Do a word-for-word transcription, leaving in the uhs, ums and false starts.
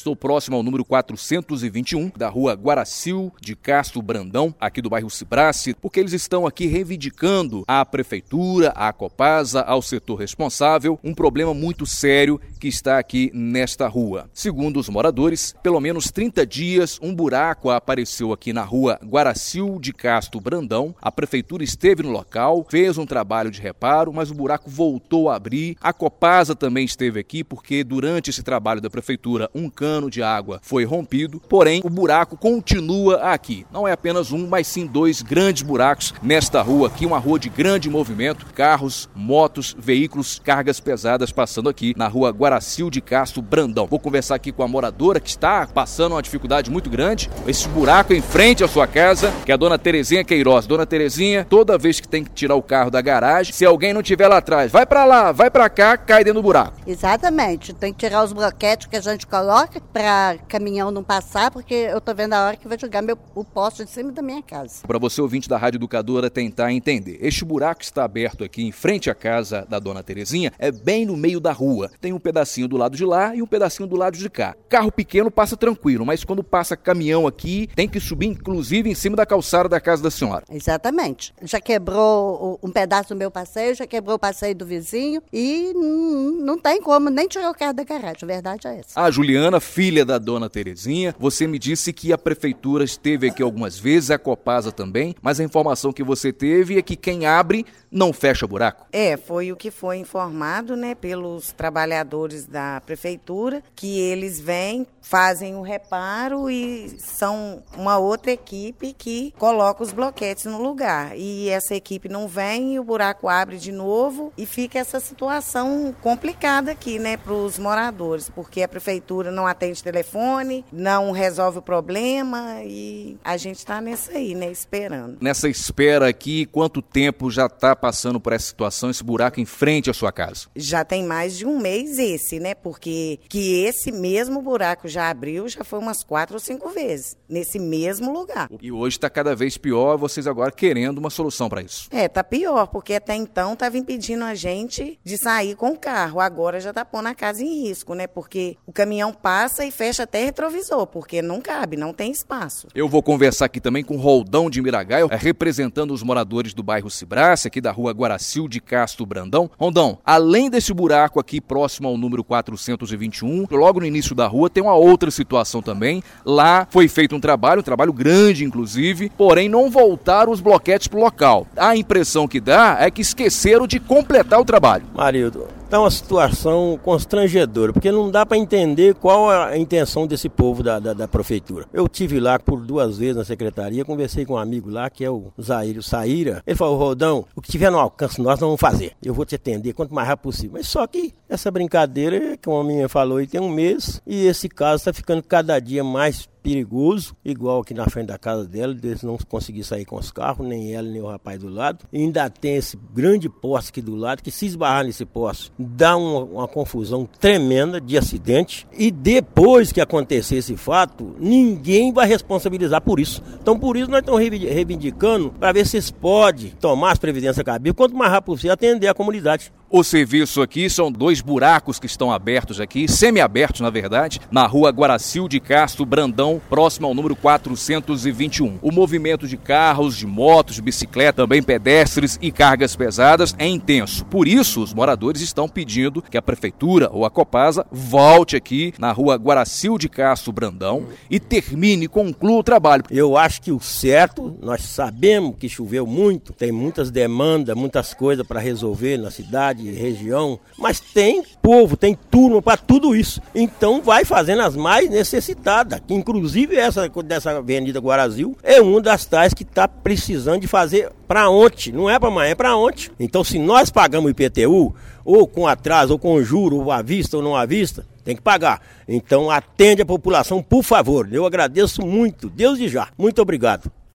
Estou próximo ao número quatrocentos e vinte e um, da rua Guaracil de Castro Brandão, aqui do bairro Cibrace, porque eles estão aqui reivindicando à prefeitura, à Copasa, ao setor responsável, um problema muito sério que está aqui nesta rua. Segundo os moradores, pelo menos trinta dias, um buraco apareceu aqui na rua Guaracil de Castro Brandão. A prefeitura esteve no local, fez um trabalho de reparo, mas o buraco voltou a abrir. A Copasa também esteve aqui porque durante esse trabalho da prefeitura um cano de água foi rompido, porém o buraco continua aqui. Não é apenas um, mas sim dois grandes buracos nesta rua aqui, uma rua de grande movimento, carros, motos, veículos, cargas pesadas passando aqui na rua Guaracil de Castro Brandão. Vou conversar aqui com a moradora que está passando uma dificuldade muito grande, esse buraco em frente à sua casa, que é a dona Terezinha Queiroz. Dona Terezinha, toda vez que tem que tirar o carro da garagem, se alguém não tiver lá atrás, vai pra lá, vai pra cá, cai dentro do buraco. Exatamente, tem que tirar os bloquetes que a gente coloca pra caminhão não passar, porque eu tô vendo a hora que vai jogar meu, o poste de cima da minha casa. Para você, ouvinte da Rádio Educadora, tentar entender, este buraco que está aberto aqui em frente à casa da dona Terezinha é bem no meio da rua. Tem um pedacinho do lado de lá e um pedacinho do lado de cá. Carro pequeno passa tranquilo, mas quando passa caminhão aqui, tem que subir inclusive em cima da calçada da casa da senhora. Exatamente. Já quebrou um pedaço do meu passeio, já quebrou o passeio do vizinho e não, não tem como nem tirar o carro da garagem, a verdade é essa. A Juliana, filha da dona Terezinha, você me disse que a prefeitura esteve aqui algumas vezes, a Copasa também, mas a informação que você teve é que quem abre não fecha buraco. É, foi o que foi informado, né, pelos trabalhadores da prefeitura, que eles vêm, fazem o reparo e são uma outra equipe que coloca os bloquetes no lugar. E essa equipe não vem e o buraco abre de novo e fica essa situação complicada aqui, né, para os moradores, porque a prefeitura não atende telefone, não resolve o problema e a gente está nessa aí, né, esperando. Nessa espera aqui, quanto tempo já está passando por essa situação, esse buraco em frente à sua casa? Já tem mais de um mês esse, né, porque que esse mesmo buraco já abriu, já foi umas quatro ou cinco vezes, nesse mesmo lugar. E hoje está cada vez pior, vocês agora querendo uma solução para isso. É, tá pior, porque até então estava impedindo a gente de sair com o carro, agora já está pondo a casa em risco, né, porque o caminhão passa e fecha até retrovisor, porque não cabe, não tem espaço. Eu vou conversar aqui também com o Roldão de Miragaio, representando os moradores do bairro Cibrace, aqui da rua Guaracil de Castro Brandão. Roldão, além desse buraco aqui próximo ao número quatrocentos e vinte e um, logo no início da rua tem uma outra situação também. Lá foi feito um trabalho, um trabalho grande inclusive, porém não voltaram os bloquetes para o local. A impressão que dá é que esqueceram de completar o trabalho. Marildo, tá uma situação constrangedora, porque não dá para entender qual a intenção desse povo da, da, da prefeitura. Eu tive lá por duas vezes na secretaria, conversei com um amigo lá, que é o Zaírio Saíra. Ele falou: Rodão, o que tiver no alcance nós não vamos fazer. Eu vou te atender quanto mais rápido possível. Mas só que essa brincadeira, que uma menina falou, aí tem um mês, e esse caso está ficando cada dia mais perigoso, igual aqui na frente da casa dela, eles não conseguiram sair com os carros, nem ela, nem o rapaz do lado. E ainda tem esse grande poste aqui do lado, que se esbarrar nesse poste, dá uma, uma confusão tremenda de acidente. E depois que acontecer esse fato, ninguém vai responsabilizar por isso. Então, por isso, nós estamos reivindicando para ver se eles podem tomar as previdências cabíveis, quanto mais rápido possível, atender a comunidade. O serviço aqui são dois buracos que estão abertos aqui, semi-abertos na verdade, na rua Guaracil de Castro Brandão, próximo ao número quatrocentos e vinte e um. O movimento de carros, de motos, de bicicleta, também pedestres e cargas pesadas é intenso. Por isso, os moradores estão pedindo que a prefeitura ou a Copasa volte aqui na rua Guaracil de Castro Brandão e termine, conclua o trabalho. Eu acho que o certo, nós sabemos que choveu muito, tem muitas demandas, muitas coisas para resolver na cidade, região, mas tem povo, tem turma para tudo isso. Então vai fazendo as mais necessitadas, que inclusive essa dessa Avenida Guaracil é uma das tais que está precisando de fazer para ontem, não é para amanhã, é para ontem. Então se nós pagamos o I P T U, ou com atraso, ou com juro, ou à vista ou não à vista, tem que pagar. Então atende a população, por favor. Eu agradeço muito, Deus de já. Muito obrigado.